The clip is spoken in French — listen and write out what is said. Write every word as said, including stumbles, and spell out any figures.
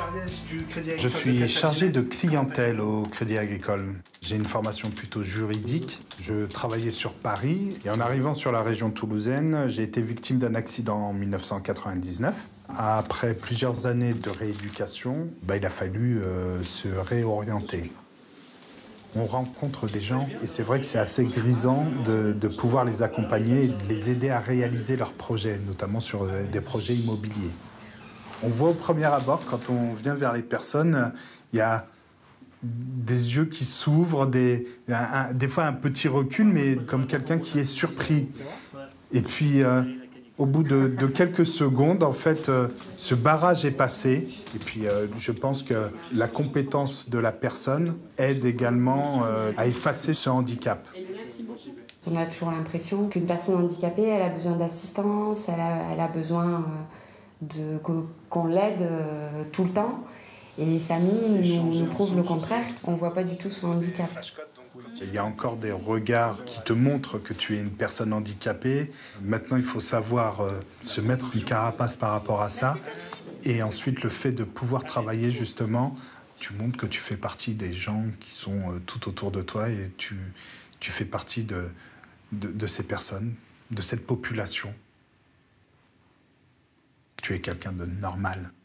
Ariège du Crédit Agricole. Je suis chargé de clientèle au Crédit Agricole. J'ai une formation plutôt juridique. Je travaillais sur Paris et en arrivant sur la région toulousaine, j'ai été victime d'un accident en mille neuf cent quatre-vingt-dix-neuf. Après plusieurs années de rééducation, bah, il a fallu euh, se réorienter. On rencontre des gens et c'est vrai que c'est assez grisant de, de pouvoir les accompagner et de les aider à réaliser leurs projets, notamment sur des projets immobiliers. On voit au premier abord, quand on vient vers les personnes, il y a des yeux qui s'ouvrent, des, un, un, des fois un petit recul, mais comme quelqu'un qui est surpris. Et puis, euh, au bout de, de quelques secondes, en fait, euh, ce barrage est passé. Et puis, euh, je pense que la compétence de la personne aide également euh, à effacer ce handicap. On a toujours l'impression qu'une personne handicapée, elle a besoin d'assistance, elle a, elle a besoin de, qu'on l'aide euh, tout le temps. Et Samy nous, nous prouve le contraire, on ne voit pas du tout son handicap. Il y a encore des regards qui te montrent que tu es une personne handicapée. Maintenant, il faut savoir euh, se mettre une carapace par rapport à ça. Et ensuite, le fait de pouvoir travailler, justement, tu montres que tu fais partie des gens qui sont euh, tout autour de toi et tu, tu fais partie de, de, de ces personnes, de cette population. Tu es quelqu'un de normal.